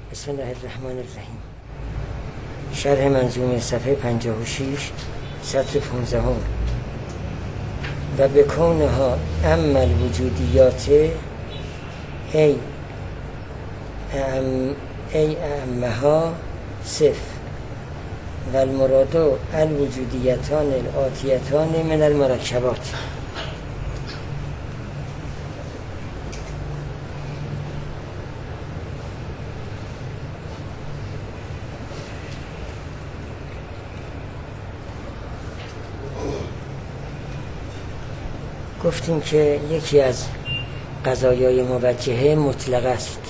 بسم الله الرحمن الرحیم. شرح منظومه صفحه 56 سطر 15 و بکونها اما الوجودیات ای اعمها صف و المراد الوجودیتان الآتیتان من المرکبات. گفتیم که یکی از قضایای موجهه مطلق است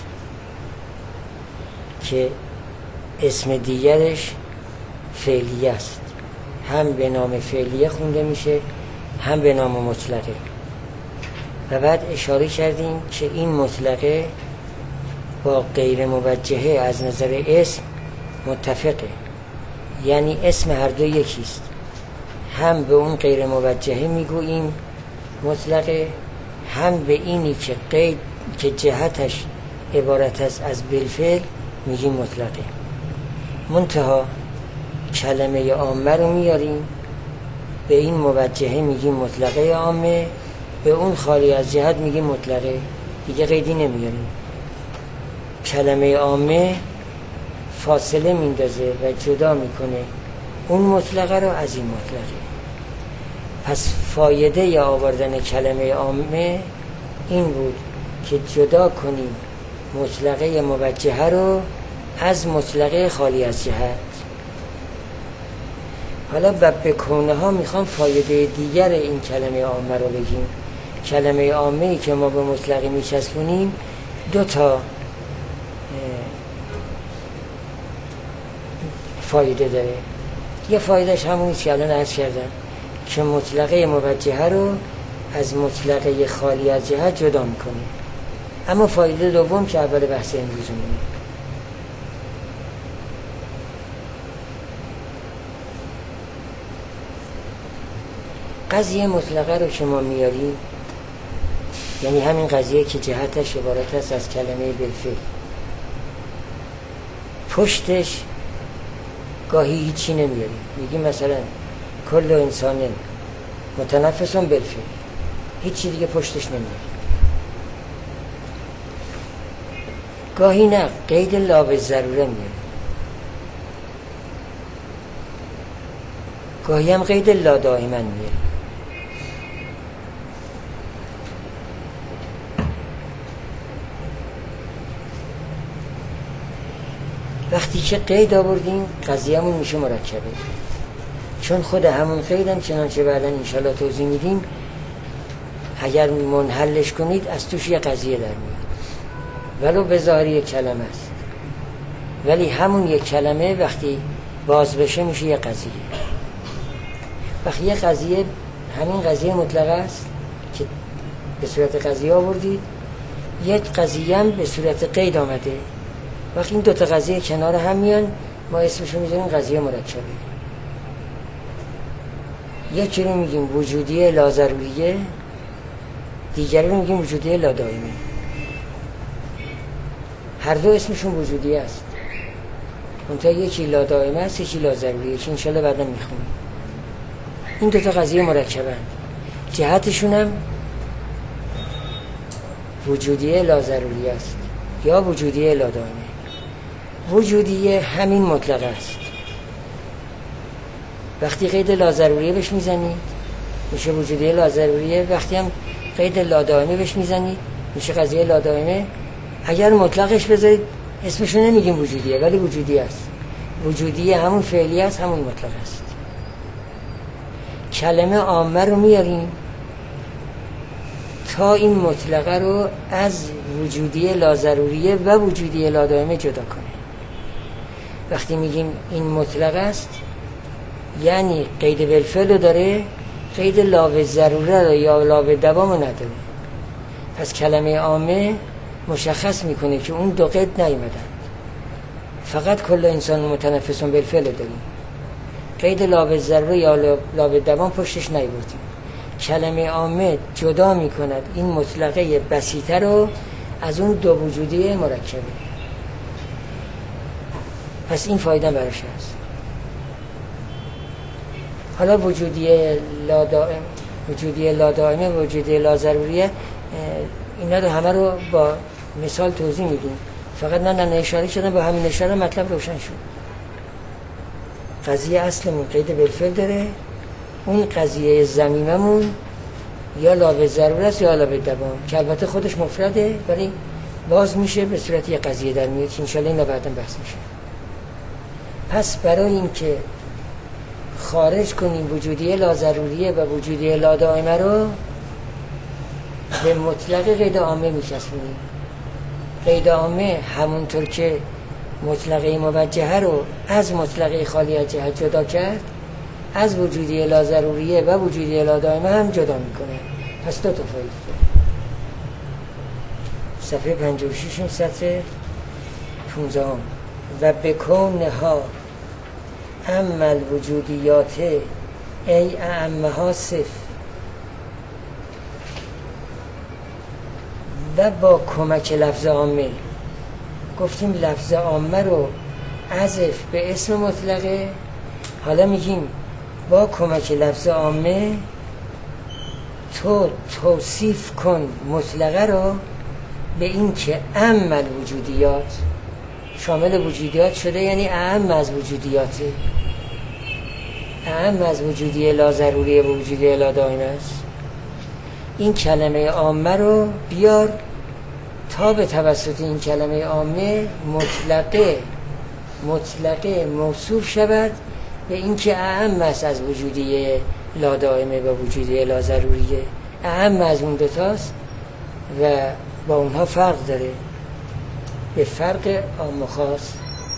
که اسم دیگرش فعلیه است، هم به نام فعلیه خونده میشه هم به نام مطلقه. و بعد اشاره کردیم که این مطلقه با غیر موجهه از نظر اسم متفقه، یعنی اسم هر دو یکیست، هم به اون غیر موجهه میگوییم مطلقه، هم به اینی که قید که جهتش عبارت است از بالفعل میگیم مطلقه. منتها کلمه عامه رو میاریم، به این موجهه میگیم مطلقه عامه، به اون خالی از جهت میگیم مطلقه، دیگه قیدی نمیاریم. کلمه عامه فاصله میندازه و جدا میکنه اون مطلقه رو از این مطلقه. پس فایده یا آوردن کلمه عامه این بود که جدا کنیم مطلقه موجهه رو از مطلقه خالی از جهت. حالا بکونه ها میخوام فایده دیگر این کلمه عامه رو بگیم. کلمه عامه ای که ما به مطلقه میچسبونیم دو تا فایده داره. یه فایدهش همونیست که الان عرض کردم که مطلقه موجهه رو از مطلقه خالی از جهت جدا میکنه. اما فایده دوم که اول بحث امروزمونه، قضیه مطلقه رو که ما میاریم، یعنی همین قضیه که جهتش عبارت است از کلمه بالفعل، پشتش گاهی هیچی نمیاریم، میگیم مثلا کل انسان متنفسون بالفعل، هیچی دیگه پشتش نمیاریم. گاهی نه، قید لا بالضروره میاریم، گاهی هم قید لا دائما میاریم. وقتی که قید آوردیم قضیه‌مون میشه مرکبه، چون خود همون قیدم چنانچه بعداً انشاءالله توضیح میدیم اگر منحلش کنید از توش یه قضیه در میاد، ولو به ظاهر یک کلمه است، ولی همون یک کلمه وقتی باز بشه میشه یه قضیه. وقتی یه قضیه همین قضیه مطلقه است که به صورت قضیه آوردید، یک قضیه هم به صورت قید آمده. وقتی این دوتا قضیه کنار هم میان ما اسمشو میذاریم قضیه مرکبه. یکی رو میگیم وجودی لازروریه، دیگری رو میگیم وجودی لادائمی. هر دو اسمشون وجودی است، منتها یکی لادائمه است یکی لازروریه که انشالله بعدا میخونیم. این دوتا قضیه مرکبه، جهتشون هم وجودی لازروریه است یا وجودی لادائمه. وجودی همین مطلق است، وقتی قید لازروریه بهش میزنید میشه وجودی لازروریه، وقتی هم قید لادائمه بهش میزنید میشه قضیه لادائمه. اگر مطلقش بذارید اسمشو نمیگیم وجودیه ولی وجودی است. وجودی همون فعلی است همون مطلق است. کلمه عامه رو میاریم تا این مطلقه رو از وجودی لازروریه و وجودی لادائمه جدا کنه. وقتی میگیم این مطلق است یعنی قید بالفعل داره، قید لا بالضروره یا لا بالدوام نداره. پس کلمه عامه مشخص میکنه که اون دو قید نیومدن، فقط کل انسان متنفسون بالفعل داریم، قید لا بالضروره یا لا بالدوام پشتش نیوردیم. کلمه عامه جدا میکند این مطلقه بسیطه رو از اون دو وجودی مرکبه. پس این فایده براش هست. حالا وجودیه لادائمه وجودیه لازروریه، اینا رو همه رو با مثال توضیح میدیم، فقط نه اشاره شدن، با همین اشاره مطلب روشن شد. قضیه اصلمون قید بالفعل داره، اون قضیه ضمیممون یا لا به ضرور است یا لا به دوام، که البته خودش مفرده ولی باز میشه به صورت یه قضیه در میاد که انشالله اینا بعداً بحث میشه. پس برای این که خارج کنیم وجودیه لازروریه و وجودیه لادائمه رو به مطلق قید عامه میچسبونیم. قید عامه همونطور که مطلقه موجهه رو از مطلقه خالی از جهت جدا کرد، از وجودیه لازروریه و وجودیه لادائمه هم جدا میکنه. پس دو تا فایده. صفحه 56 سطر 15 و بکونها اما الوجودیات ای اعمها صف، و با کمک لفظ عامه. گفتیم لفظ عامه رو عزف به اسم مطلقه، حالا میگیم با کمک لفظ عامه تو توصیف کن مطلقه رو به این که اعم الوجودیات شامل وجودیات شده، یعنی اعم از وجودیاته، اعم از وجودیه لازروریه و وجودیه لادائمه است. این کلمه عامه رو بیار تا به توسط این کلمه عامه مطلقه موصوف شود به این که اعم است از وجودیه لادائمه و وجودیه لازروریه، اعم از اون دوتاست و با اونها فرق داره، به فرق عام و خاص.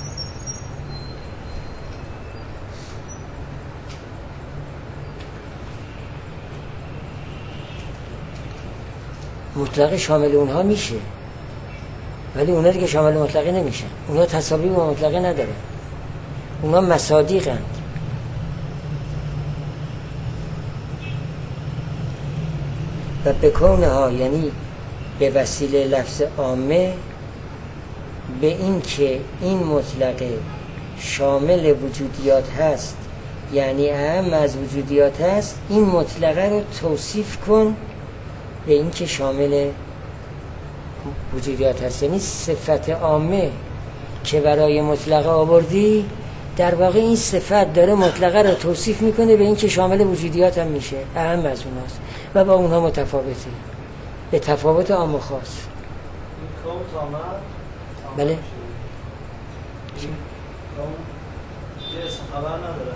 مطلق شامل اونها میشه ولی اونها دیگه شامل مطلقه نمیشن، اونها تساوی با مطلقه نداره، اونها مصادیقند. و بکونها یعنی به وسیله لفظ عامه به این که این مطلقه شامل وجودیات هست، یعنی اعم از وجودیات هست، این مطلقه رو توصیف کن به این که شامل وجودیات هست. یعنی صفت عامه که برای مطلقه آوردی، در واقع این صفت داره مطلقه رو توصیف میکنه به این که شامل وجودیات هم میشه، اهم از اوناست و با اونها متفاوته، به تفاوت عام و خاص. بله؟ یه اسم خبر نداره،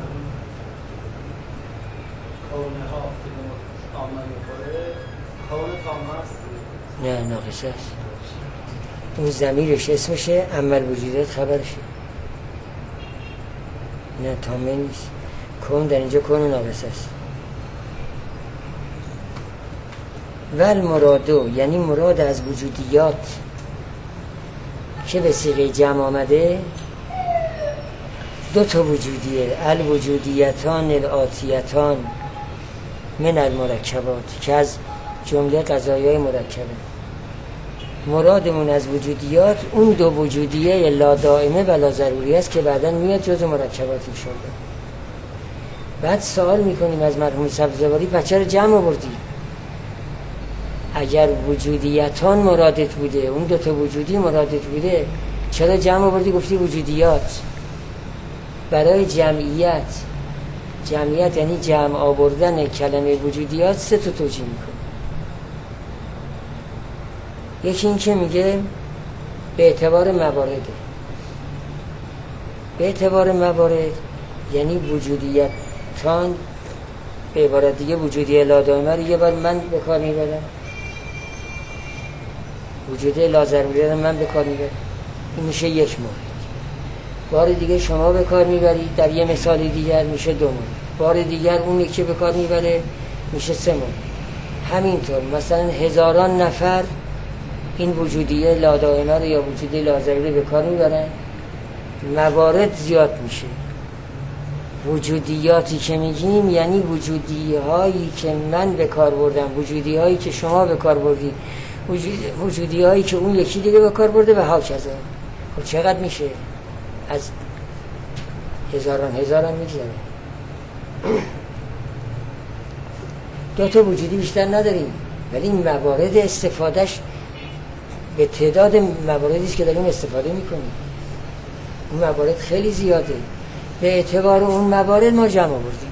کونه ها که عامه میخوره کونه تامه است؟ نه، ناقصه است. اون ضمیرش اسمشه، عمل وجودیات خبرشه. نه، تامه نیست. کون در اینجا کون ناقصه است. ول مرادو یعنی مراد از وجودیات که به صیغه جمع آمده، دو تا وجودیه، الوجودیتان الاتیتان من المرکبات که از جمله قضایای مرکبه. مرادمون از وجودیات اون دو وجودیه لا دائمه و لا ضروری است که بعداً میاد جزء مرکبات میشه. بعد سوال میکنیم از مرحوم سبزواری پس چرا جمع آوردی؟ اگر وجودیتان مرادت بوده، اون دو تا وجودی مرادت بوده، چرا جمع آوردی گفتی وجودیات؟ برای جمعیت یعنی جمع آوردن کلمه وجودیات سه تا توجیه میکنه. یکی این که میگه به اعتبار موارده، به اعتبار موارد یعنی وجودیتان، به عبارت دیگه وجودی لا دائمه رو یه بار من به کار میبرم، وجودی لا ضروری رو من به کار میبرم، این میشه یک مورد. بار دیگه شما به کار میبرید در یه مثال دیگر میشه دو مورد، بار دیگر اون که به کار میبره میشه سه مورد. همینطور مثلا هزاران نفر این وجودیه لا دائمه رو یا وجودی لا ضروری به کار میبرن، موارد زیاد میشه. وجودیاتی که میگیم یعنی وجودی هایی که من به کار بردم، وجودی هایی که شما به کار بردید، وجودی هایی که اون یکی دیگه به کار برده و ها کذا. خب چقدر میشه؟ از هزاران میگذره. دو تا وجودی بیشتر نداریم، ولی موارد استفادهش به تعداد مواردی است که داریم استفاده میکنیم. اون موارد خیلی زیاده. به اعتبار اون موارد ما جمع آوردیم،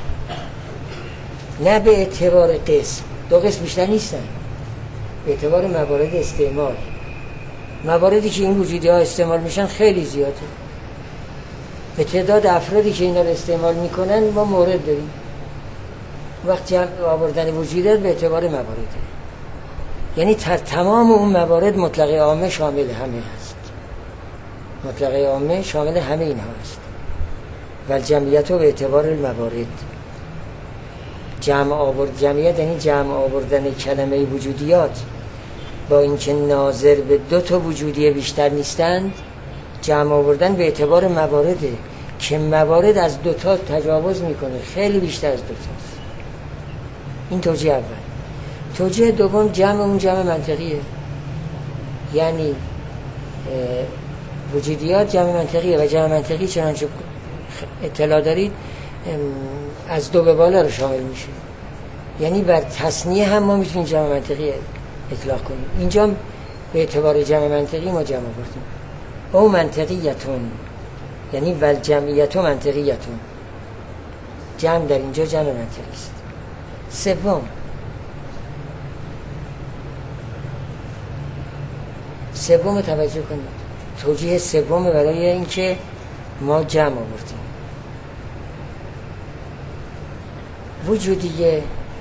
نه به اعتبار قسم. دو قسم بیشتر نیستن، به اعتبار موارد استعمال. مواردی که این وجودی ها استعمال میشن خیلی زیاده. به تعداد افرادی که اینا رو استعمال میکنن ما مورد داریم. وقت جمع آوردن وجودیات به اعتبار موارده، یعنی تمام اون موارد مطلق عامه شامل همه هست. مطلق عامه شامل همه اینها هست. و جمعیت رو به اعتبار الموارد. جمعیت یعنی جمع آوردن کلمه وجودیات با اینکه ناظر به دو تا وجودی بیشتر نیستند، جمع آوردن به اعتبار موارده که موارد از دو تا تجاوز میکنه، خیلی بیشتر از دو تاست. این توجیه اول. توجیه دوم جمع اون جمع منطقیه، یعنی وجودیات جمع منطقیه و جمع منطقی چنانچه اطلاع دارید از دو به بالا رو شامل میشه. یعنی بر تصنیه هم ما میتونیم جمع منطقی اطلاق کنیم. اینجا به اعتبار جمع منطقی ما جمع آوردیم. او منطقیتون، یعنی ول جمعیت و منطقیتون. جمع در اینجا جمع منطقی است. سوم توجه کنید. توجیه سوم برای اینکه ما جمع آوردیم. وجودیه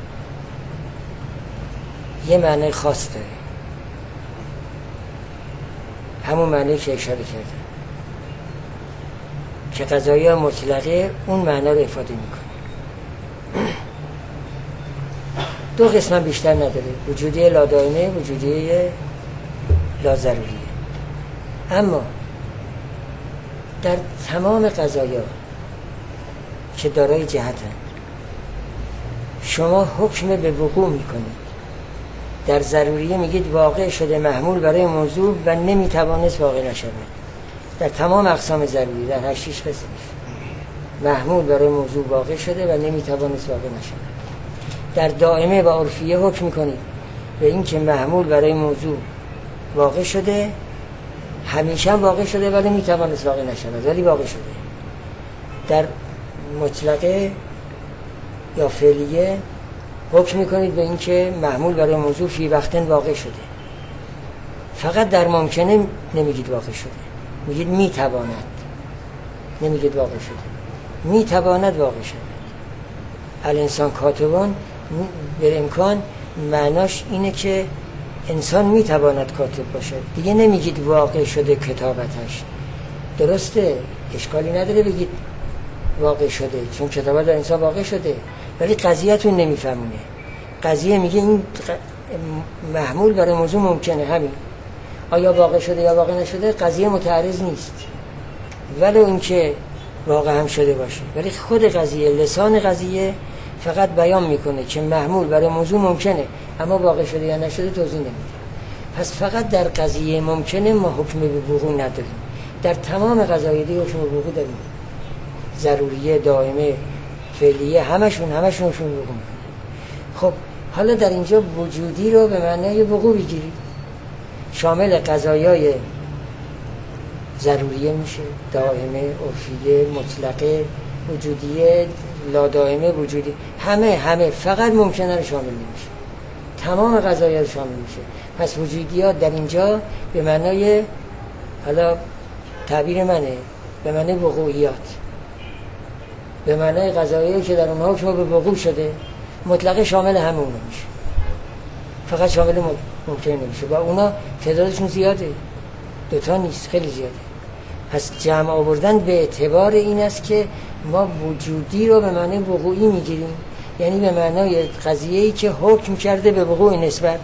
یه معنی خاص داره، همون معنی که اشاره کردم که قضایی مطلقه اون معنی رو افاده میکنه. دو قسم بیشتر نداره، وجودی لادائمه، وجودی لازروریه. اما در تمام قضایا که دارای جهتن شما حکم به وقوع میکنید. در ضروریه میگید واقع شده محمول برای موضوع و نمیتوانست واقع نشود. در تمام اقسام ضروری، در 8 قسمش محمول برای موضوع واقع شده و نمیتوانست واقع نشود. در دائمه و عرفیه حکم میکنید به این که محمول برای موضوع واقع شده، همیشه هم واقع شده ولی نمیتوانست واقع نشود، ولی واقع شده. در مطلقه یا فعلیه حکم میکنید به این که محمول برای موضوع فی وقتن واقع شده. فقط در ممکنه نمیگید واقع شده، میگید میتواند، نمیگید واقع شده. میتواند واقع شده. الانسان کاتبان به امکان معناش اینه که انسان میتواند کاتب باشه، دیگه نمیگید واقع شده کتابتش. درسته، اشکالی نداره بگید واقع شده، چون کتابت در انسان واقع شده، ولی قضیه‌تون نمیفهمونه. قضیه میگه این محمول برای موضوع ممکنه، همین. آیا واقع شده یا واقع نشده قضیه متعارض نیست، ولو اینکه واقع هم شده باشه، ولی خود قضیه، لسان قضیه فقط بیان میکنه که محمول برای موضوع ممکنه، اما واقع شده یا نشده توضیح نمیده. پس فقط در قضیه ممکنه ما حکم به وقوع نداریم، در تمام قضایای دیگه حکم به وقوع داریم. ضروریه، دائمه، فعلیه، همشون وقوع میکنه. خب حالا در اینجا وجودی رو به معنای وقوع بگیرید، شامل قضایای ضروریه میشه، دائمه، عرفیه، مطلقه، وجودیه، لادائمه، وجودی، همه فقط ممکنه رو شامل نمیشه، تمام قضایا رو شامل میشه. پس وجودیات در اینجا به معنای، حالا تعبیر منه، به معنای وقوعیات، به معنای قضایایی که در اونها حکم به وقوع شده. مطلقه شامل همه اونا میشه، فقط شامل ممکن نمیشه. با اونا تعدادشون زیاده، دوتا نیست، خیلی زیاده. پس جمع آوردن به اعتبار این است که ما وجودی رو به معنای وقوعی میگیریم، یعنی به معنای قضیه‌ای که حکم کرده به وقوع نسبت.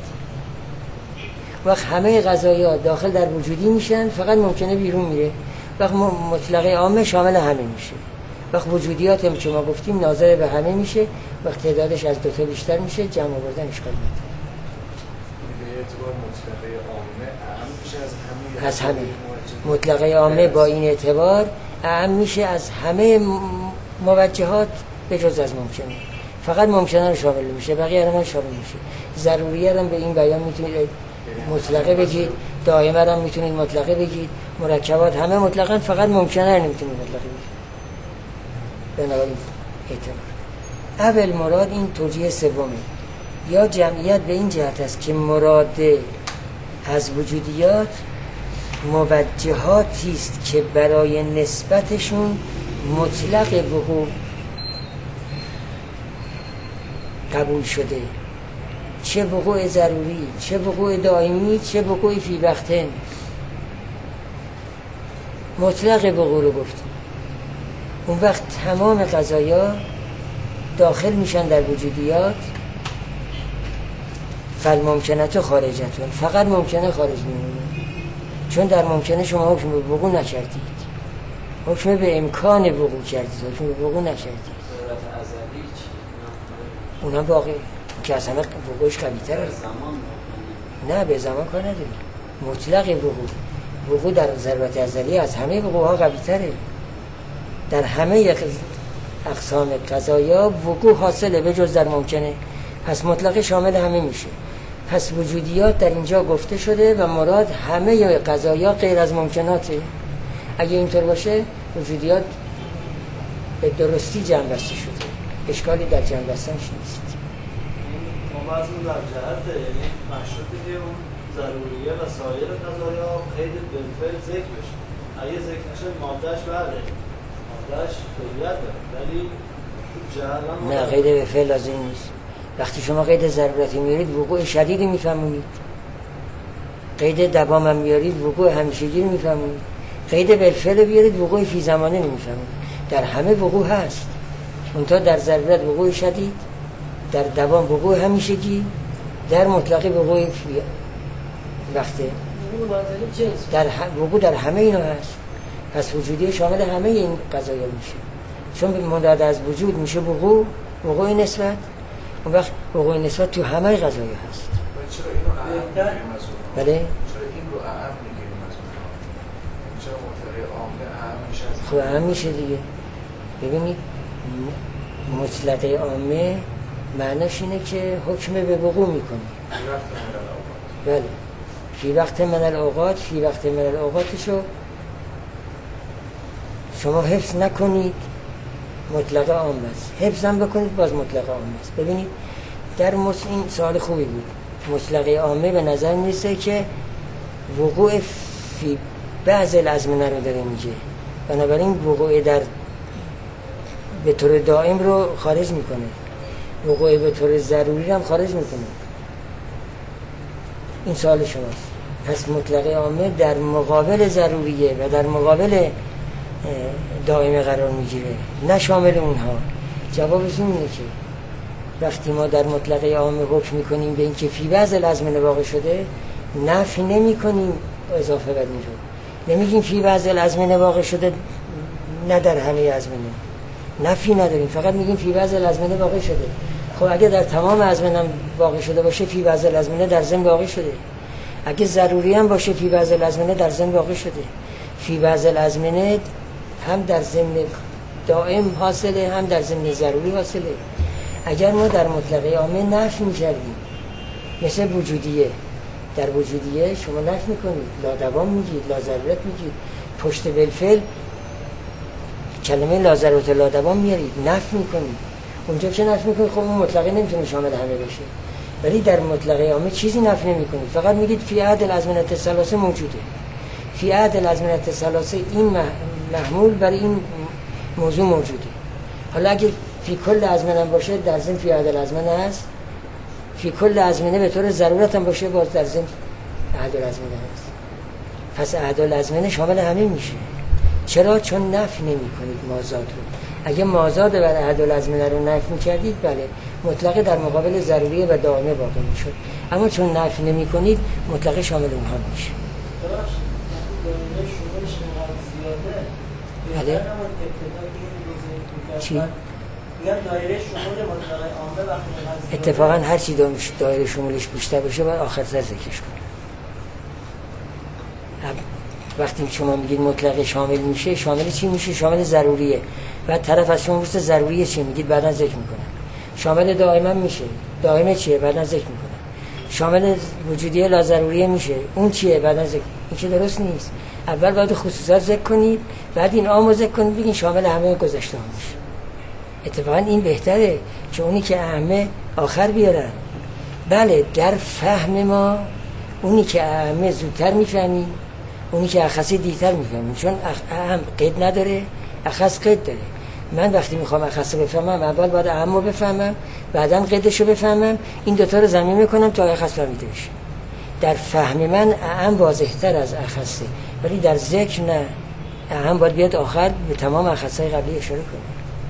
وقت همه قضایا داخل در وجودی میشن، فقط ممکنه بیرون میره. وقت مطلقه عامه شامل همه میشه. وقت وجودیات هم که ما گفتیم ناظر به همه میشه، وقت تعدادش از دوتا بیشتر میشه، جمع آوردن اشکال نداره. به اعتبار مطلقه عامه اهم میشه از همه. مطلقه عامه با این اعتبار اعم میشه از همه موجهات به جز از ممکنه. فقط ممکنه رو شامل میشه، بقیه رو شامل میشه. ضروریه هم به این بیان میتونید مطلقه بگید، دائمه هم میتونید مطلقه بگید، مرکبات همه مطلقاً، فقط ممکنه رو نمیتونید مطلقه بگید. بنابراین اعتبار اول مراد این توجیه سومه. یا جمعیت به این جهت است که مراد از وجودیات موجهاتی است که برای نسبتشون مطلق وقوع قبول شده، چه وقوع ضروری، چه وقوع دائمی، چه وقوع فی وقتن. مطلق وقوع رو گفتیم. اون وقت تمام قضایا داخل میشن در وجودیات. فالممکنه خارجتون، فقط ممکنه خارج میمونه، چون در ممکنه شما حکم به وقوع نکردید، حکم به امکان وقوع کردید، حکم به وقوع نکردید. اونا باقی که اصلا وقوعش قوی تره. نه به زمان کار نداری. مطلق وقوع در ضرورت ازلی از همه وقوع ها قوی تره. در همه اقسام قضایا وقوع حاصله به جز در ممکنه. پس مطلق شامل همه میشه. پس وجودیات در اینجا گفته شده و مراد همه قضایا غیر از ممکناته. اگه اینطور باشه وجودیات به درستی جمع بسته شده، اشکالی در جمع بستنش نیست. مبازم در جهت یعنی مشروطی که اون ضروریه و سایر قضایا قید بالفعل ذکر بشه. اگه ذکر نشه مادهش بله، مادهش فعلیت داره، ولی نه قید بالفعل لازم نیست. وقتی شما قید ضرورتی میارید وقوع شدیدی میفهمونید، قید دوام هم میارید وقوع همیشگی رو میفهمونید، قید بالفعل بیارید وقوع فی زمانه نمیفهمونید. در همه وقوع هست، منتها در ضرورت وقوع شدید، در دوام وقوع همیشگی، در مطلق وقوع فی وقته. در وقوع در همه اینا هست. پس وجودی شامل همه این قضایا میشه، چون مناد از وجود میشه وقوع نسبت. اون وقت وقوع نسبت تو همه قضایا هست. چرا اینو اعم میگیریم از اون؟ بله؟ چرا این رو اعم میگیریم از اون؟ چرا مطلق عامه اعم میشه از اون؟ خب اعم میشه دیگه. ببینید مطلق عامه معناش اینه که حکم به وقوع میکنه. بله. فی وقت من الاوقات، فی وقت من الاوقاتشو شما حفظ نکنید مطلق عام است، حفظ هم بکنید باز مطلق عام است. ببینید در این سوال خوبی بود. مطلق عامه به نظر میرسه که وقوع فی بعض الازمنه رو داره میگه، بنابراین وقوع در به طور دائم رو خارج میکنه، وقوع به طور ضروری هم خارج میکنه. این سوال شماست. پس مطلق عامه در مقابل ضروریه و در مقابل دائمه قرار میگیره، نه شامل اونها. جوابش اینه که وقتی ما در مطلق عامه حکم میکنیم به این که فی بعض الازمنه واقع شده، نفی نمی کنیم اضافه بر این رو. نمیگیم فی بعض الازمنه واقع شده نه در همه ازمنه، نفی نداریم، فقط میگیم فی بعض الازمنه واقع شده. خب اگه در تمام ازمنه واقع شده باشه فی بعض الازمنه در ضمن واقع شده. اگه ضروری هم باشه فی بعض الازمنه در ضمن واقع شده. فی بعض الازمنه هم در ضمن دائم حاصله، هم در ضمن ضروری حاصله. اگر ما در مطلق عامه نفی می‌کردیم، مثل وجودیه، در وجودیه شما نفی می‌کنید، لا دوام میگید، لا ضرورت میگید، پشت بالفعل کلمه لا ضرورت لا دوام میارید، نفی می‌کنید. اونجا که نفی می‌کنید خب اون مطلقه نمیتونه شامل همه بشه. ولی در مطلق عامه چیزی نفی نمی‌کنید، فقط میگید فی عهد الازمنه الثلاثه موجوده. فی عهد الازمنه الثلاثه این محمول برای این موضوع موجوده. حالا اگه فی کل ازمنه باشه در ضمن فی عهد الازمنه هست، فی کل ازمنه به طور ضرورت هم باشه باز در ضمن عهد الازمنه هست. پس عهد الازمنه شامل همه میشه. چرا؟ چون نفی نمی‌کنید مازاد رو. اگه مازاد بر عهد الازمنه رو نفی می‌کردید بله مطلق در مقابل ضروری و دائمه واقع میشد، اما چون نفی نمی‌کنید مطلق شامل اونها میشه. بله. چی؟ اتفاقا هر چی دایره شمولش بیشتر باشه باید آخر سر ذکرش کنه. وقتی شما میگید مطلق شامل میشه، شامل چی میشه؟ شامل ضروریه. بعد طرف از شما پرسه ضروریه چیه؟ میگید بعداً ذکر میکنم. شامل دائما میشه، دائمه چیه؟ بعداً ذکر میکنم. شامل وجودیه لا ضروریه میشه، اون چیه؟ بعداً ذکر. این که درست نیست. اول باید خصوصات ذکر کنید، بعد این عامو ذکر کنید، بگین شامل همه گذشته ها میشه. اتفاقا این بهتره که اونی که اهمه آخر بیارن. بله در فهم ما اونی که اهمه زودتر میفهمیم، اونی که اخصی دیرتر میفهمیم، چون اهم قید نداره، اخص قید داره. من وقتی میخوام اخص بفهمم اول باید اهمو بفهمم، بعدم قیدشو بفهمم، این دوتا رو ضمیر میکنم تا اخص فهمیده بشه. در فهم من اهم واضح‌تر از اخصه، ولی در ذکر نه، اهم باید بیاد آخر به تمام اخصای قبلی اشاره کنه.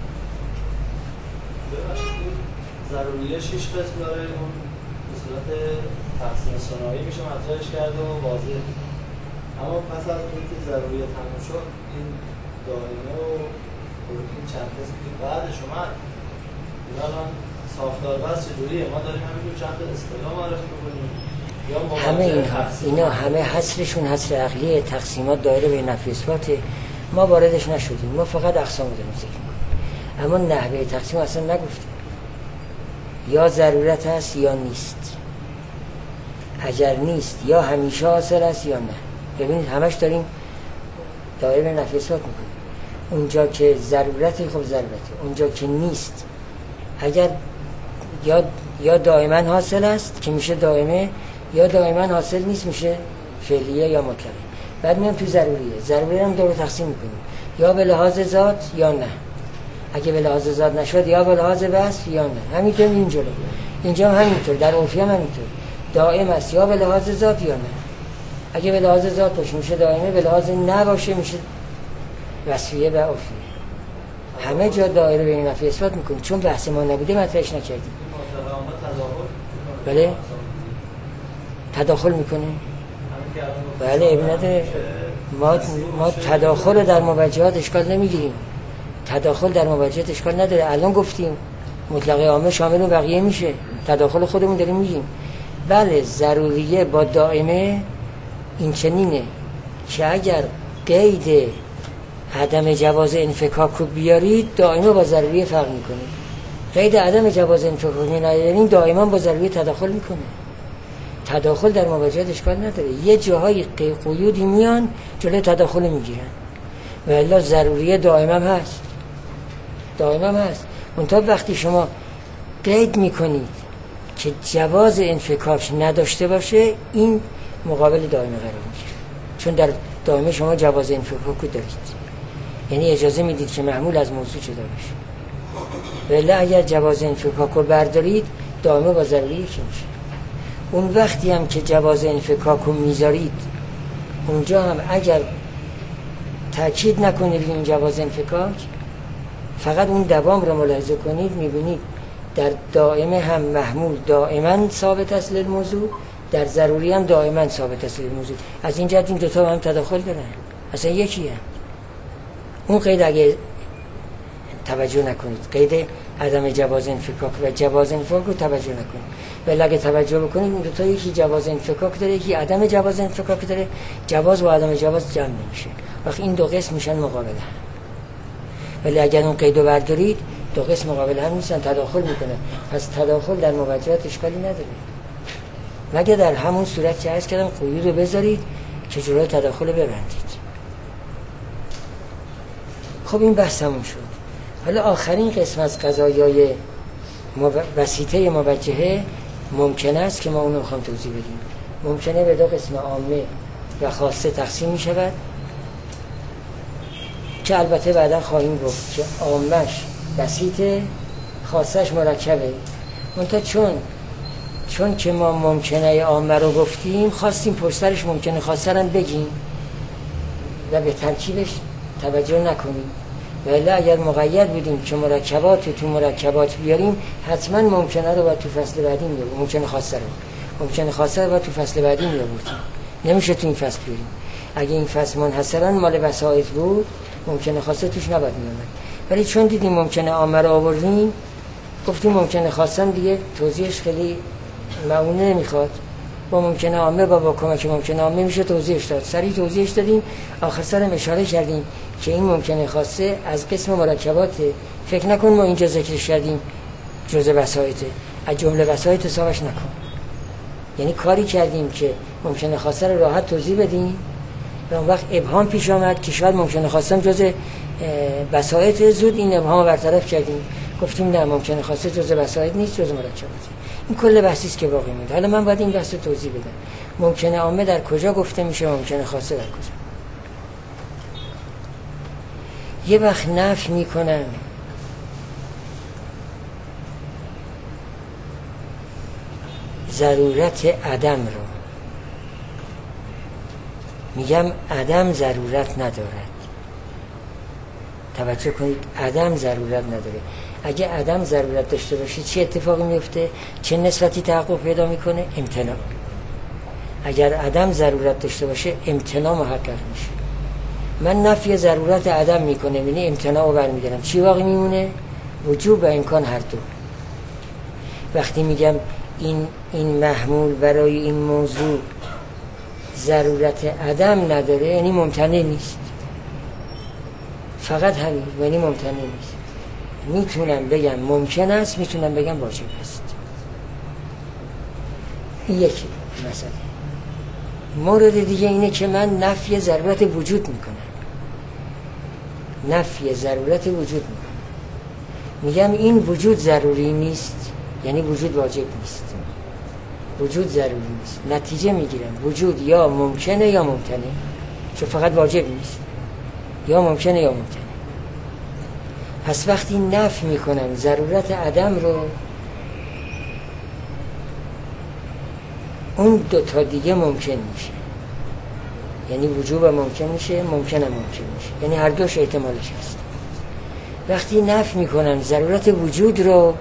ضروریه 6 قسم داره، اون به صورت تقسیم ثنایی میشه مطرحش کرده و واضح. اما پس از اینکه ضروریه تموم شد، این دائمه و این چند قسم که بعدش اومد، اینا الان ساختار بس چجوریه؟ ما داریم همینجور چند اصطلاح معرفی می‌کنیم. همه اینا همه حصرشون حصر عقلیه، تقسیمات دایره به نفی اثباته. ما واردش نشدیم، ما فقط اقسام داریم ذکر می‌کنیم. اما نحوه تقسیم اصلا نگفتیم. یا ضرورت هست یا نیست. اگر نیست یا همیشه حاصل است یا نه. ببینید همش داریم دایره به نفی اثبات می‌کنیم. اونجا که ضرورته خب ضرورته، اونجا که نیست اگر یا دائما حاصل است که میشه دائمه، یا دائما حاصل نیست میشه فعلیه یا مطلقه. بعد میام تو ضروریه هم دو تقسیم میکنیم، یا به لحاظ ذات یا نه. اگه به لحاظ ذات نشد یا به لحاظ وصف یا نه. همینطور این جلو اینجا هم همینطور، در عرفی هم همینطور، دائم است یا به لحاظ ذات یا نه. اگه به لحاظ ذات باشه میشه دائمه، به لحاظ نه باشه میشه وصفیه و عرفیه. همه جا دایره بین نفی اثبات میکنیم، چون بحث ما نبوده مطرحش نکردیم. بله تداخل میکنه. بله ابن نداره. ما تداخل رو در موجهات اشکال نمیگیریم. تداخل در موجهات اشکال نداره. الان گفتیم مطلق عامه شامل و بقیه میشه، تداخل خودمون داریم میگیم. بله ضروریه با دائمه این چنینه که اگر قید عدم جواز انفکاک رو بیارید دائما با ضروریه فرق میکنه. قید عدم جواز انفکاک رو نیارین دائما با ضروریه تداخل میکنه. تداخل در مواجهات اشکال نداره. یه جاهای قیودی میان جلوی تداخل میگیرن و الا ضروریه دائما هست، دائما هست. منتها وقتی شما قید میکنید که جواز انفکاک نداشته باشه این مقابل دائمه قرار میگیره، چون در دائمه شما جواز انفکاک دارید، یعنی اجازه میدید که محمول از موضوع جدا بشه. ولی اگر جواز انفکاک رو بردارید دائمه با ضروریه که میشه. اون وقتی هم که جواز انفکاک رو میذارید اونجا هم اگر تأکید نکنید این جواز انفکاک، فقط اون دوام رو ملاحظه کنید، میبینید در دائمه هم محمول دائما ثابت است للموضوع، در ضروری هم دائما ثابت است للموضوع. از این جهت این دوتا هم تداخل دارن، اصلا یکیه. اون قید اگه توجه نکنید، قید عدم جواز انفکاک و جواز انفکاک رو توجه نکنید، ولی اگه توجه بکنید این دوتا یکی جواز انفکاک داره یکی عدم جواز انفکاک داره، جواز و عدم جواز جمع نمیشه، وقتی این دو قسم میشن مقابل هم. ولی اگر اون قید رو بردارید دو قسم مقابل هم نیستن، تداخل میکنه. پس تداخل در موجهات اشکالی نداره، مگه در همون صورت که عرض کردم قیود رو بذارید که جلوی تداخل رو ببندید. خب این بحث همون شد. حالا آخرین قسم از قضایای وسیطه موجهه ممکن است که ما اونو میخوام توضیح بدیم. ممکنه به دو قسم عامه و خاصه تقسیم می شود که البته بعدا خواهیم گفت که عامش بسیطه خاصش مرکبه. منتها چون که ما ممکنه عامه رو گفتیم خواستیم پشترش ممکنه خاصه رو بگیم و به ترکیبش توجه نکنیم، ولی اگر مقید بودیم که مرکبات تو مرکبات بیاریم حتما ممکنه رو باید تو فصل بعدی میاریم، ممکنه خاصه رو باید تو فصل بعدی میاریم، نمیشه تو این فصل بیاریم. اگه این فصل منحصرا مال وسائط بود ممکنه خاصه توش نباید میامد، ولی چون دیدیم ممکنه عامه رو آوردیم گفتیم ممکنه خاصه دیگه توضیحش خیلی معونه نمیخواد، با ممکنه عامه با کمک ممکنه عامه میشه توضیحش داد. سریع توضیحش دادیم، آخر سرم اشاره کردیم که این ممکنه خاصه از قسم مرکبات. فکر نکن ما اینجا ذکرش کردیم جزء وسایطه، از جمله وسایط حسابش نکن. یعنی کاری کردیم که ممکنه خاصه رو راحت توضیح بدیم و اون وقت ابهام پیش آمد که شاید ممکنه خاصه جزء وسایط، زود این ابهام برطرف کردیم، گفتیم نه ممکنه خاصه جزء وسایط نیست، جزء مرکباته. این کل بحثی است که باقی مونده. حالا من باید این بحث رو توضیح بدم. ممکنه عامه در کجا گفته میشه، ممکنه خاصه در کجا. یه وقت نفی میکنم ضرورت عدم رو، میگم عدم ضرورت ندارد. توجه کنید، عدم ضرورت نداره. اگه عدم ضرورت داشته باشه چه اتفاقی میفته؟ چه نسبتی تحقق پیدا میکنه؟ امتناع. اگر عدم ضرورت داشته باشه امتناع محقق میشه. من نفی ضرورت عدم میکنم، یعنی امتناع رو برمیدارم. چی باقی میمونه؟ وجوب و امکان هر دو. وقتی میگم این محمول برای این موضوع ضرورت عدم نداره، یعنی ممتنع نیست. فقط همین، یعنی ممتنع نیست. میتونم بگم ممکن است، میتونم بگم واجب است. این یکی مسئله. مورد دیگه اینه که من نفی ضرورت وجود میکنم. نفی ضرورت وجود میکنم. میگم این وجود ضروری نیست، یعنی وجود واجب نیست. وجود ضروری نیست. نتیجه میگیرم وجود یا ممکنه یا ممتنه، چون فقط واجب نیست. یا ممکنه یا ممکنه. پس وقتی نفی میکنم ضرورت عدم رو، اون دو تا دیگه ممکن میشه. یعنی وجوب ممکن میشه، ممکنه ممکن میشه. یعنی هر دوش احتمالش هست. وقتی نفی میکنم ضرورت وجود رو،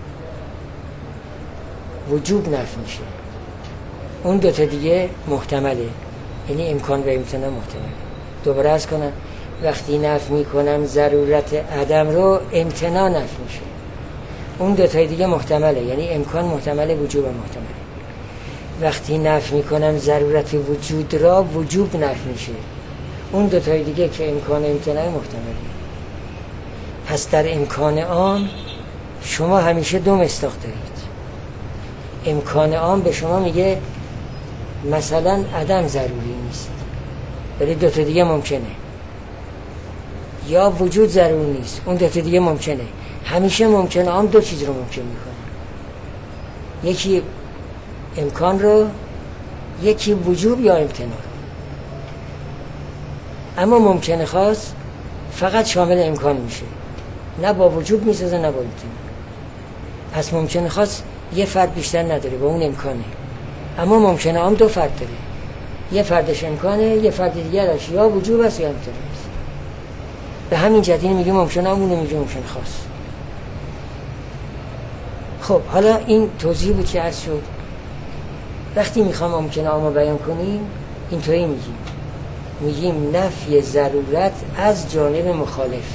وجوب نفی میشه. اون دو تا دیگه محتمله. یعنی امکان و امتناع محتمله. دوباره عرض کنم، وقتی نفی میکنم ضرورت عدم رو، امتناع نفی میشه. اون دو تا دیگه محتمله. یعنی امکان محتمله، وجوب محتمله. وقتی نفی میکنم ضرورت وجود را، وجوب نفی میشه. اون دو تا دیگه که امکان و امتناع محتمله. پس در امکان عام شما همیشه دو مصداق دارید. امکان عام به شما میگه مثلا عدم ضروری نیست، ولی دو تا دیگه ممکنه. یا وجود ضروری نیست، اون دو تا دیگه ممکنه. همیشه ممکنه عام دو چیز رو ممکن میکنه. یکی امکان رو، یکی وجوب یا امتناع. اما ممکنه خاص فقط شامل امکان میشه، نه با وجوب میسازه نه با امتناع. پس ممکنه خاص یه فرد بیشتر نداره، با اون امکانه. اما ممکنه عام دو فرد داره، یه فردش امکانه، یه فرد دیگرش یا وجوب است یا امتناع است. به همین جهت میگه ممکنه عام، اون میگه ممکنه خاص. خب حالا این توضیح بود که عرض شد. وقتی میخوام ممکنه عام رو بیان کنیم اینطوری میگیم نفی ضرورت از جانب مخالف.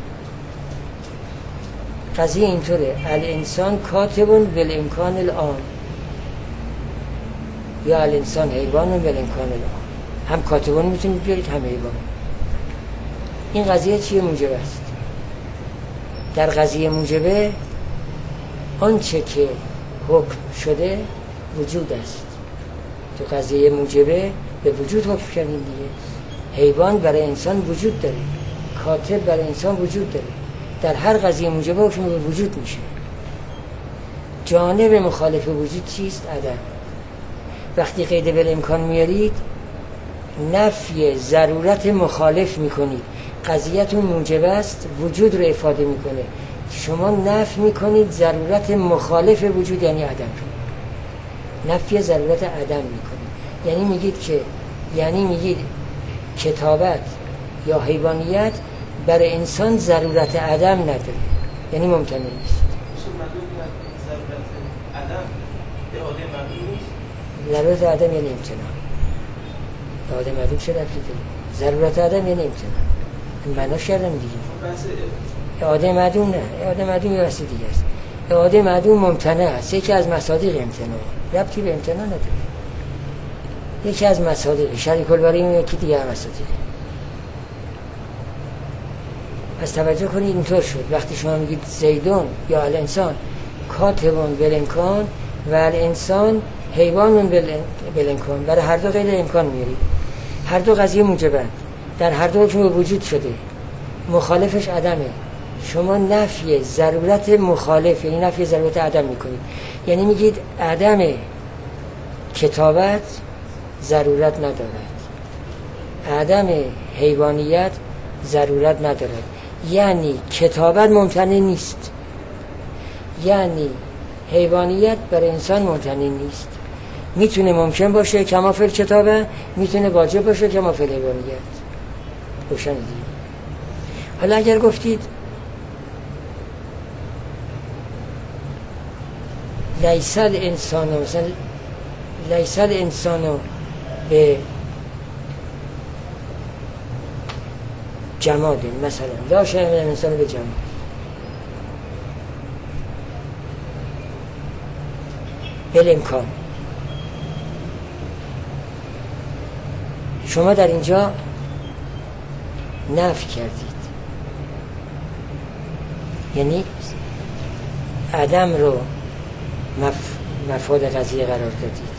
قضیه اینطوره، الانسان کاتب بالامکان العام، یا الانسان حیوان بالامکان العام. هم کاتبون میتونید بیارید، هم حیوان. این قضیه چیه؟ موجب است. در قضیه موجبه آنچه که حکم شده وجود است. تو قضیه موجبه به وجود حکم کردیم دیگه. حیوان برای انسان وجود داره، کاتب برای انسان وجود داره. در هر قضیه موجبه حکم به وجود میشه. جانب مخالف وجود چیست؟ عدم. وقتی قید بالامکان میارید نفی ضرورت مخالف میکنید. قضیه‌تون موجب است، وجود رو افاده میکنه. شما نفی میکنید ضرورت مخالف وجود، یعنی عدم. نفی ضرورت عدم میکنید. یعنی میگید کتابت یا حیوانیت برای انسان ضرورت عدم نداره، یعنی ممکنه نیست. ضرورت عدم اراده معدوم نیست. ضرورت عدم یعنی امتناع. اراده معدوم چه ربطی داره؟ ضرورت عدم یعنی امتناع. این معناش کردم دیگه. اراده معدوم نه، اراده معدوم یه واسه دیگه است. اراده معدوم ممتنع است، یکی از مصادیق امتناع. ربطی به امتناع نداره. یکی از مصادیق شریک البراء، یکی دیگه مصادیق. پس توجه کنید اینطور شد وقتی شما میگید زیدون یا الانسان کاتبون بالامکان و الانسان حیوانون بالامکان، برای هر دو قید امکان میارید. هر دو قضیه موجبند، در هر دو حکم وجود شده، مخالفش عدمه. شما نفی ضرورت مخالف یعنی نفی ضرورت عدم میکنید، یعنی میگید عدم کتابت ضرورت ندارد، عدم حیوانیت ضرورت ندارد، یعنی کتابت ممتنع نیست، یعنی حیوانیت برای انسان ممتنع نیست. میتونه ممکن باشه کما فی الکتابه، میتونه واجب باشه کما فی الحیوانیت. روشن دیگه. حالا اگر گفتید لیس الانسان، مثلا لیس الانسان به جماد، مثلا لا شیء من الانسان به جماد، بالامکان. شما در اینجا نفی کردید، یعنی عدم رو مفاد قضیه قرار دادید.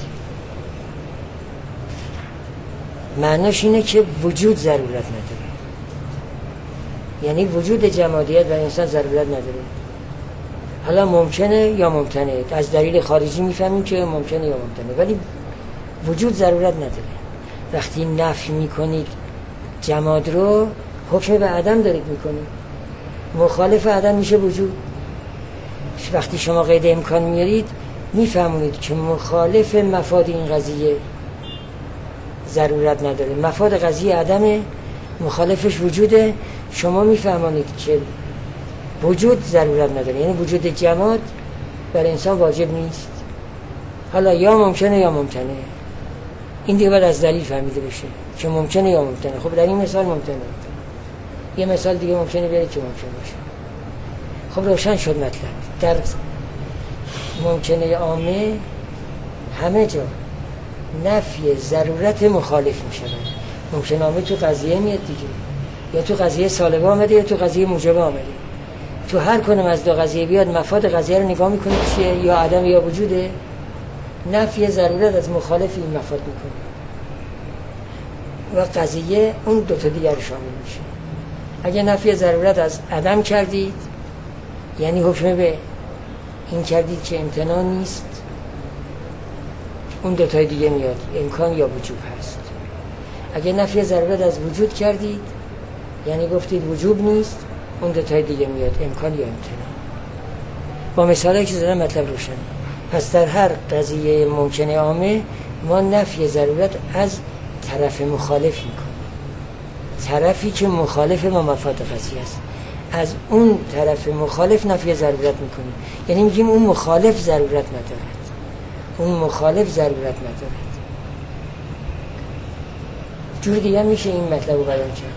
معناش اینه که وجود ضرورت نداره، یعنی وجود جمادیت برای انسان ضرورت نداره. حالا ممکنه یا ممتنه، از دلیل خارجی میفهمیم که ممکنه یا ممتنه، ولی وجود ضرورت نداره. وقتی نفی میکنید جماد رو، حکم به عدم دارید میکنید، مخالف عدم میشه وجود. وقتی شما قید امکان میارید میفهمونید که مخالف مفاد این قضیه ضرورت نداره، مفاد قضیه عدمه، مخالفش وجوده. شما میفهمونید که وجود ضرورت نداره، یعنی وجود جماد برای انسان واجب نیست. حالا یا ممکنه یا ممتنه، این دیگه باید از دلیل فهمیده بشه که ممکنه یا ممتنه. خب در این مثال ممتنه، یه مثال دیگه ممکنه بیارید که ممکن باشه. خب روشن شد مطلب. در ممکنه عامه همه جا نفی ضرورت مخالف می شود. ممکنه عامه تو قضیه میاد دیگه، یا تو قضیه سالبه آمده یا تو قضیه موجبه آمده. تو هر کنم از دو قضیه بیاد مفاد قضیه رو نگاه میکنه چیه، یا عدم یا وجوده. نفی ضرورت از مخالف این مفاد میکنه و قضیه اون دوتا دیگر شامل میشه. اگه نفی ضرورت از عدم کردید یعنی حکم به این کردید که امتناع نیست، اون دوتای دیگه میاد، امکان یا وجوب هست. اگه نفی ضرورت از وجود کردید یعنی گفتید وجوب نیست، اون دوتای دیگه میاد، امکان یا امتناع. با مثالی که زدم مطلب روشنه. پس در هر قضیه ممکنه عامه ما نفی ضرورت از طرف مخالف میکنیم، طرفی که مخالف ما مفاد قضیه است، از اون طرف مخالف نفی ضرورت میکنیم. یعنی میگیم اون مخالف ضرورت ندارد، اون مخالف ضرورت ندارد. جور دیگه میشه این مطلب رو بیان کرد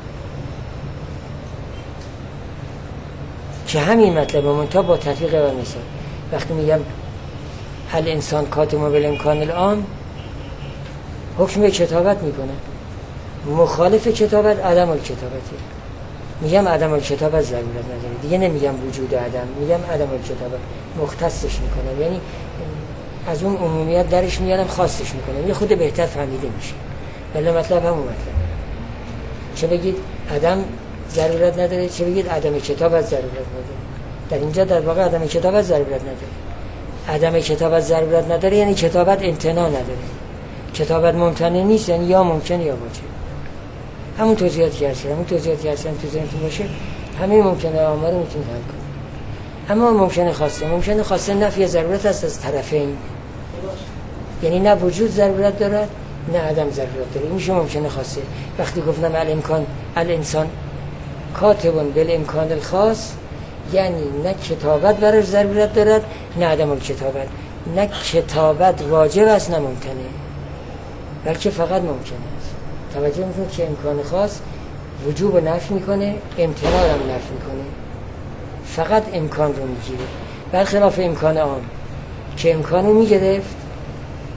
که همین مطلب منتها با تطبیق و مثال. وقتی میگم الانسان کاتب بالامکان العام، حکم به کتابت میکنه، مخالف کتابت عدم الکتابته. میگم عدم الکتابت ضرورت نداره دیگه، نمیگم وجود عدم، میگم عدم الکتابت، مختصش میکنم، یعنی از اون عمومیت درش میارم خاصش میکنم، یه خود بهتر فهمیده میشه. ولی مطلب همون مطلب، چه بگید عدم ضرورت نداره چه بگید عدم کتابت ضرورت نداره. در اینجا در واقع عدم کتابت ضرورت نداره. عدم کتابت ضرورت نداره یعنی کتابت امتناع نداره. کتابت ممتنع نیست یعنی یا ممکن یا واجب. همون توضیحاتی که هستن تو ذهنتون باشه، همه ممکنه عامه رو میتونید حل کنید. اما ممکنه خاصه نفی ضرورت است از طرفین، یعنی نه وجود ضرورت دارد نه عدم ضرورت داره. میشه ممکنه خاصه. وقتی گفتم الانسان کاتبون بالامکان الخاص، یعنی نه کتابت براش ضرورت دارد نه عدم الکتابت، نه کتابت واجب است نه ممکنه، بلکه فقط ممکنه است. توجه میکنید که امکان خاص وجوب رو نفی میکنه، امتناع رو نفی میکنه، فقط امکان رو میگیره، برخلاف امکان عام که امکان رو میگرفت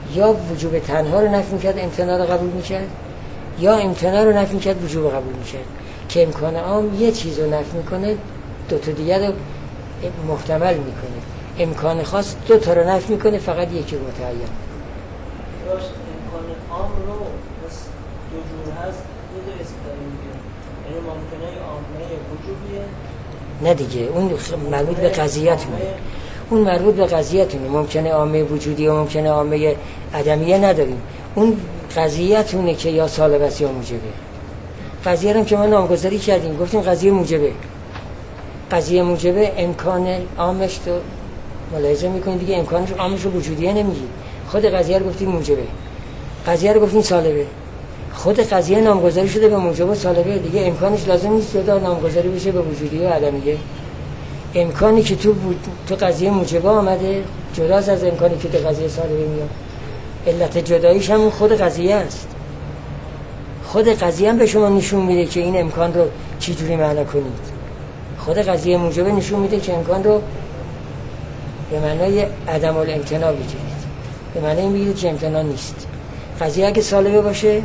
یا وجوب تنها رو نفی میکرد امتناع رو قبول میکرد، یا امتناع رو نفی میکرد وجوب قبول میکرد. که امکان عام یه چیز رو نفی میکنه، دو تا دیگر رو محتمل میکنه. امکان خاص دو تا رو نفی میکنه، فقط یکی رو متعین. باشه امکان عام رو بس دو جور هست، دو اسم داریم میگه، یعنی ممکنه عامه وجوبیه. نه دیگه اون مربوط به قضیتونه، اون مربوط به قضیتونه. ممکنه عامه وجودی و ممکنه عامه عدمیه نداریم. اون قضیتونه که یا سالب است یا موجبه. قضیه هم که ما نامگذاری کردیم، گفتیم قضیه موجبه. قضیه موجبه امکان عامش تو ملاحظه میکنید دیگه، امکانش عامش رو وجودیه نمیگی. خود قضیه رو گفتیم موجبه، قضیه رو گفتیم سالبه. خود قضیه نامگذاری شده به موجب و سالبه دیگه، امکانش لازم نیست جدا نامگذاری بشه به وجودیه و عدمیه. امکانی که تو قضیه موجبه آمده جداست از امکانی که تو قضیه سالبه میاد. علت جداییش هم خود قضیه است. خود قضیه هم به شما نشون میده که این امکان رو چی جوری معنا کنید. خود قضیه موجبه نشون میده که امکان رو به معنای عدم الامتناع بگیرید، به معنای این بگیرید که امتناع نیست. قضیه اگه سالبه باشه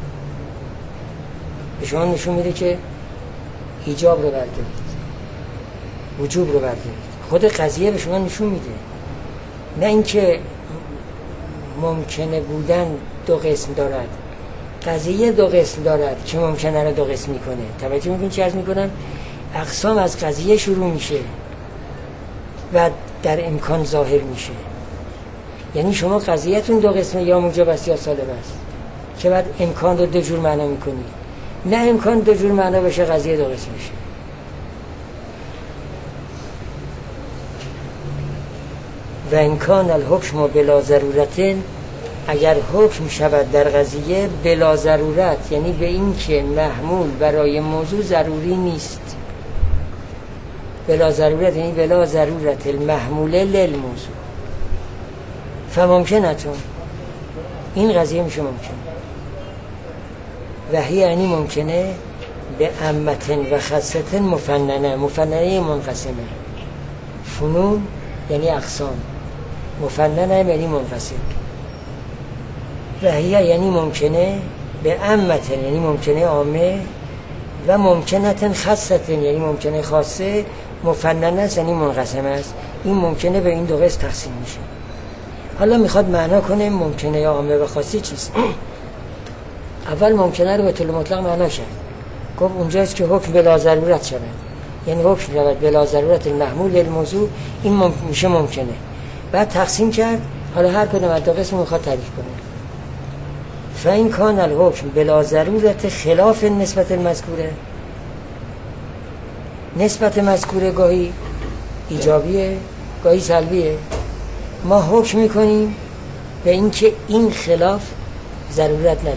به شما نشون میده که ایجاب رو بردارید، وجوب رو بردارید. خود قضیه به شما نشون میده، نه اینکه ممکنه بودن دو قسم دارد. قضیه دو قسم دارد که ممکنه رو دو قسم میکنه. توجه میکنید چه عرض میکنم؟ اقسام از قضیه شروع میشه و در امکان ظاهر میشه. یعنی شما قضیهتون دو قسمه، یا موجب است یا سالب است، که بعد امکان رو دو جور معنا میکنی. نه امکان دو جور معنا بشه، قضیه دو قسم میشه. و امکان الحکم بلا ضرورت، اگر حکم شود در قضیه بلا ضرورت، یعنی به این که محمول برای موضوع ضروری نیست. بلا ضرورت یعنی بلا ضرورت المحموله للموضوع. فممکنتون، این قضیه میشه ممکنه. و هی یعنی ممکنه به عمتن و خاصتن مفننه. مفننه منقسمه. فنون یعنی اقسام، مفننه یعنی منقسم. و هی یعنی ممکنه به عمتن یعنی ممکنه عامه، و ممکنتن خاصتن یعنی ممکنه خاصه، مفننه است یعنی منقسم است. این ممکنه به این دو قسم تقسیم میشه. حالا میخواد معنا کنه ممکنه عامه و خاصه چیست. اول ممکنه رو به طول مطلق معنا کرد، گفت اونجاست که حکم بلا ضرورت شود، یعنی حکم شود بلا ضرورت محمول للموضوع، این میشه ممکنه. بعد تقسیم کرد، حالا هر کدوم از دو قسم میخواد تعریف کنه. فإن کان الحکم بلا ضرورت خلاف نسبت المذکوره، نسبت مذکوره گاهی ایجابیه گاهی سلبیه. ما حکم میکنیم به این که این خلاف ضرورت نداره.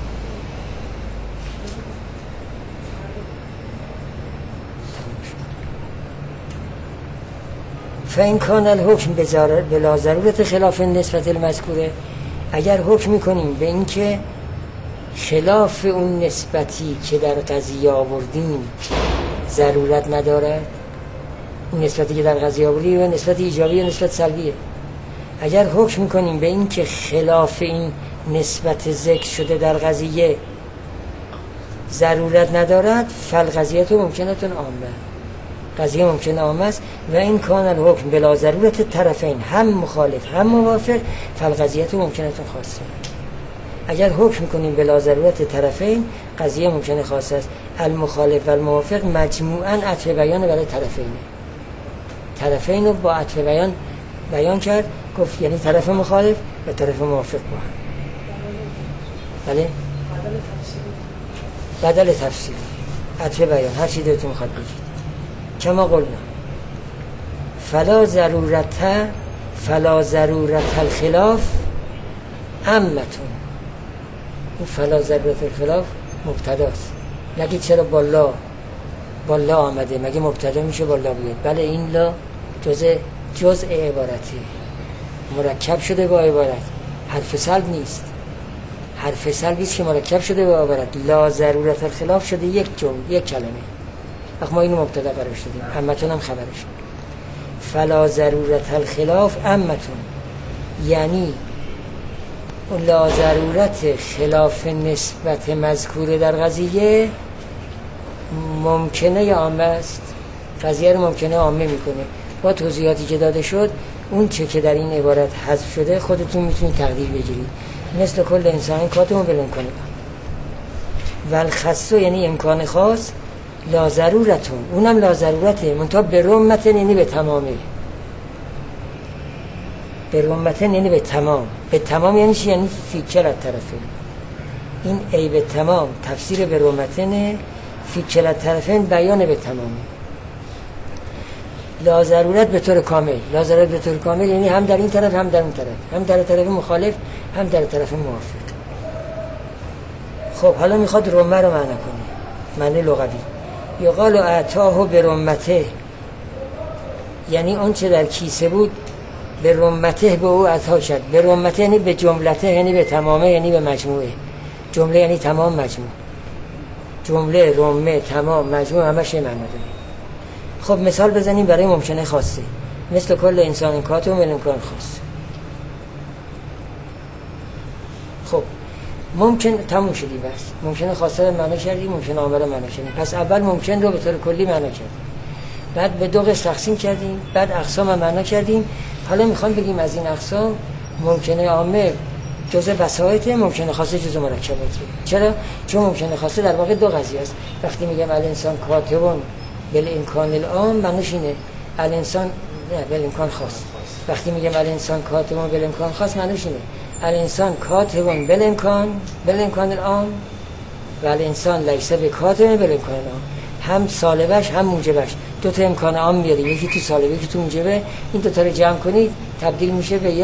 فإن کان الحکم بلا ضرورت خلاف نسبت المذکوره، اگر حکم میکنیم به این که خلاف اون نسبتی که در قضیه آوردیم ضرورت ندارد، اون نسبتی که در قضیه آوردیم و نسبت ایجابی و نسبت سلبیه، اگر حکم میکنیم به این که خلاف این نسبت ذکر شده در قضیه ضرورت ندارد، فالقضیه ممکنتون عامه، قضیه ممکنه عامه است. و این کان الحکم بلا ضرورت طرفین، هم مخالف هم موافق، فالقضیه ممکنتون خاصه. اگر حکم میکنیم بلا ضرورت طرفین، قضیه ممکنه خاصه است. المخالف و الموافق مجموعاً عطف بیان برای طرفینه. طرفین رو با عطف بیان کرد، گفت یعنی طرف مخالف و طرف موافق با هم. بله؟ بدل تفسیر، عطف بیان، هر چی دلتون میخواد بگید. کما قلنا فلا ضرورت الخلاف عمتون. این فلا ضرورت الخلاف مبتداست. نگید چرا بالا آمده، مگه مبتدا میشه بالا بیاد؟ بله، این لا جزء عبارتی مرکب شده با عبارت، حرف سلب نیست. حرف سلبی است که مرکب شده با عبارت. لا ضرورت الخلاف شده یک کلمه. وقت ما اینو مبتدا قرار شدیم، عمتون هم خبرش. فلا ضرورت الخلاف عمتون، یعنی اون لا ضرورت خلاف نسبت مذکور در قضیه ممکنه یا عامه است. قضیه رو ممکنه عامه میکنه. با توضیحاتی که داده شد اون چه که در این عبارت حذف شده خودتون میتونید تقدیر بگیرید. مثل کل انسان کاتمون بلن کنه. والخصو یعنی امکان خاص، لا ضرورتون اونم لا ضرورته منتها به رمتن یعنی به تمامه. به رمتن یعنی به تمام. به تمام یعنی چی؟ یعنی فی کل طرفه. این ای به تمام تفسیر به رمتن، فی کل طرفین بیان به تمامه. لا ضرورت به طور کامل. لا ضرورت به طور کامل یعنی هم در این طرف هم در اون طرف، هم در طرف مخالف هم در طرف موافق. خب حالا میخواد رمه رو معنی کنه، معنی لغوی. یقال اعطاه به رمته، یعنی اون چه در کیسه بود به رمته به او عطا شد. به رمته یعنی به جملته، یعنی به تمامه، یعنی به مجموعه. جمله یعنی تمام، مجموع. جمله، رمه، تمام، مجموع همش یه معنا داره. خب مثال بزنیم برای ممکنه خاصه. مثل کل انسان کاتم امکان خاص. خب ممکن تموم شدی بس. ممکنه خاصه رو معنی کردیم، ممکنه عامه رو معنی کردیم. پس اول ممکن رو به طور کلی معنی کردیم، بعد به دو قسم تقسیم کردیم، بعد اقسام رو معنی کردیم. حالا میخوام بگیم از این اقسام ممکنه عامه جزء بساطه، ممکنه خاصه جزء مرکباته. چرا؟ چون ممکنه خاصه در واقع دو قضیه است. وقتی میگم الانسان کاتبون بالامکان العام معنیش اینه الانسان نه بالامکان خاص. وقتی میگم الانسان کاتبون بالامکان خاص معنیش اینه الانسان کاتبون بالامکان العام و الانسان لیس بکاتب بالامکان العام. هم سالبش هم موجبش دو تا امکان عام میاریم، یکی تو سالبه یکی تو موجبه. این دو تا رو جمع کنید تبدیل میشه به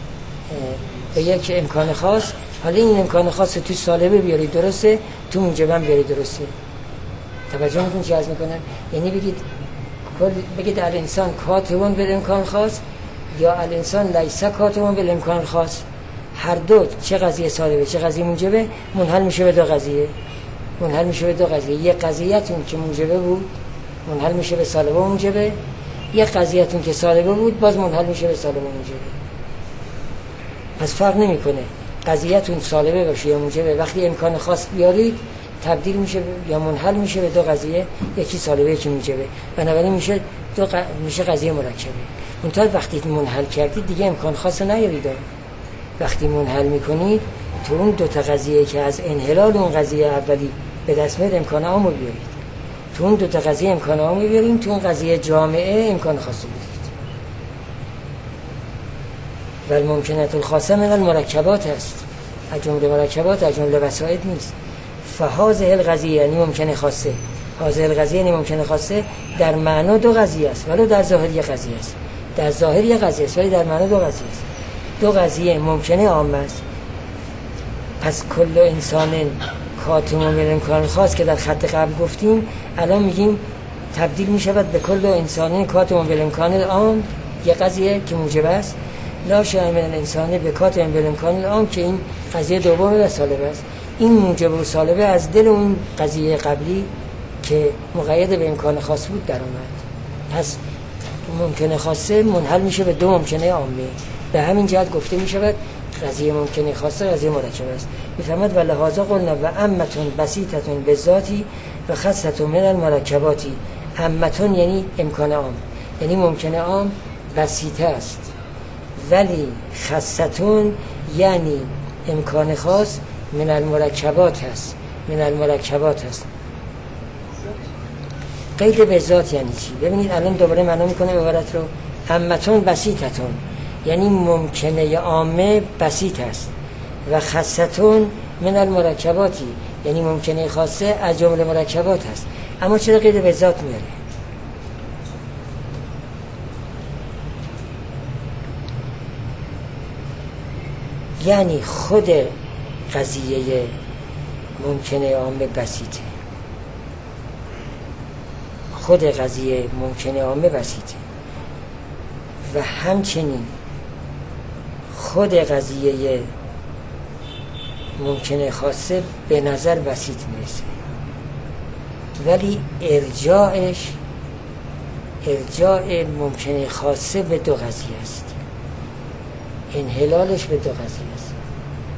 یک امکان خاص. حالا این امکان خاص تو سالبه بیارید درسته، تو موجبه هم بیارید درسته. توجه میکنید چی عرض میکنم؟ یعنی بگید الانسان کاتبون بالامکان خاص یا الانسان لیس کاتبون بالامکان خاص. هر دو چه قضیه سالبه چه قضیه موجبه منحل میشه به دو قضیه. منحل میشه به دو قضیه. یک قضیه‌تون که موجبه بود منحل میشه به سالبه و موجبه. یک قضیه‌تون که سالبه بود باز منحل میشه به سالبه و موجبه. پس فرق نمیکنه قضیه‌تون سالبه باشه یا موجبه. وقتی امکان خاص بیارید تبدیل میشه یا منحل میشه به دو قضیه، یکی سالبه یکی موجبه. بنابراین میشه قضیه مرکبه. منتها وقتی منحل کردید دیگه امکان خاص نیارید. وقتی منحل میکنید تو اون دو تا قضیه که از انحلال اون قضیه اولی به دست میاد امکان عام رو بیارید. تو اون دو تا قضیه امکان عام رو بیاریم، تو اون قضیه جامعه امکان خاص رو بیارید. ولی ممکنه الخاصه من المرکبات است، از جمله مرکبات، از جمله وسائط نیست. فهذه القضیه یعنی ممکنه خاصه، هذه القضیه یعنی ممکنه خاصه در معنا دو قضیه است ولو در ظاهر یک قضیه است. در ظاهر یک قضیه است ولی در معنا دو قضیه است. دو قضیه ممکنه عامه است. پس کل انسان کاتم بالامکان خاص که در خط قبل گفتیم الان میگیم تبدیل میشود به کل انسان کاتم بالامکان العام، یک قضیه که موجب است. لا شأن من الانسان به کاتم بالامکان العام که این قضیه دومه و سالبه است. این موجب و سالبه از دل اون قضیه قبلی که مقید به امکان خاص بود در آمد. پس ممکنه خاصه منحل میشه به دو ممکنه عامه. به همین جهت گفته میشود قضیه ممکنه خاصه قضیه مرکب است. میفهمد و لحاظا قلنا و امتون بسیطتون به ذاتی و خاصتون من المرکباتی. امتون یعنی امکان عام، یعنی ممکنه عام بسیطه است، ولی خاصتون یعنی امکان خاص من المرکبات هست. من المرکبات هست. قید به ذات یعنی چی؟ ببینید الان دوباره معنا میکنه عبارت رو. امتون بسیطتون یعنی ممکنه عامه بسیط است و خاصتون من المرکباتی یعنی ممکنه خاصه از جمله مرکبات هست. اما چرا قید به ذات میاره؟ یعنی خود قضیه ممکنه عامه بسیطه. خود قضیه ممکنه عامه بسیطه و همچنین خود قضیه ممکنه خاصه به نظر بسیط میرسه، ولی ارجاع ممکنه خاصه به دو قضیه است. انحلالش به دو قضیه است.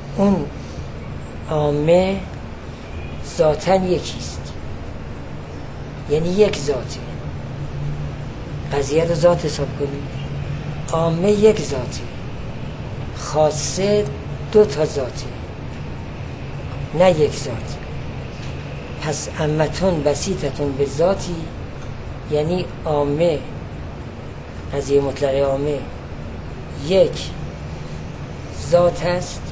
اون عامه ذاتاً یکیست، یعنی یک ذاته. قضیه رو ذات حساب کنید. عامه یک ذاته، خاصه دو تا ذاته، نه یک ذات. پس عمتون بسیطتون به ذاتی، یعنی عامه، قضیه مطلق عامه یک ذات است.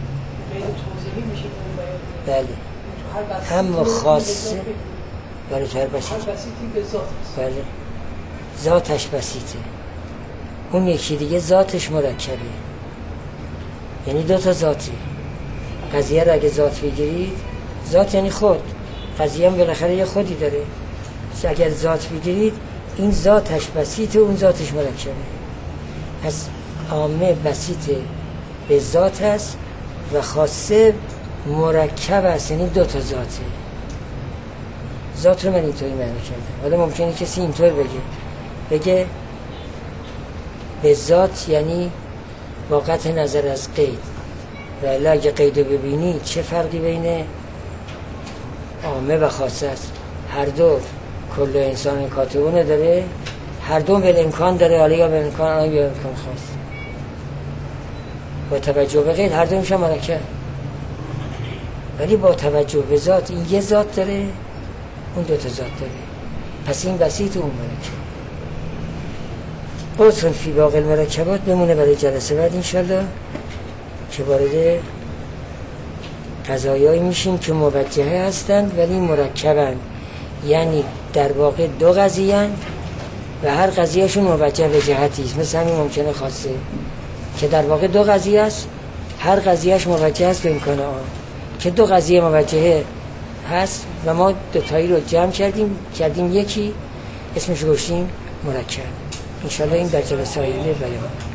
بله. اما خاصه برای هر بسیطی به ذات. بله. ذاتش بسیطه، اون یکی دیگه ذاتش مرکبه، یعنی دو تا ذاته. قضیه رو اگه ذات بگیرید، ذات یعنی خود، قضیه هم بالاخره یه خودی داره. اگر ذات بگیرید، این ذاتش بسیطه، اون ذاتش مرکبه. پس عامه بسیطه به ذات است و خاصه مرکب است، یعنی دو تا ذاته. ذات رو من اینطوری معنی کردم. حالا ممکنه کسی اینطور بگه به ذات یعنی با قطع نظر از قید. ولی اگه قید رو ببینی چه فرقی بین عامه و خاصه است؟ هر دو کل انسان کاتبونه داره، هر دو به امکان داره، حالا یا به امکان آن یا امکان خاص. با توجه به قید هر دو میشه مرکب، ولی با توجه به ذات این یه ذات داره، اون دو تا ذات داره. پس این بسیط اون مرکب. بازخون فی باقی المرکبات بمونه برای جلسه بعد انشالله، که وارد قضایایی میشیم که موجهه هستند ولی مرکبند، یعنی در واقع دو قضیه هستند و هر قضیهشون موجه به جهتی است. مثل همین ممکنه خاصه که در واقع دو قضیه است، هر قضیهش موجه است به امکان آن، که دو قضیه موجهه هست و ما دوتایی رو جمع کردیم یکی اسمش گوشیم مرکب. انشالله این در جلسه آینده بیان.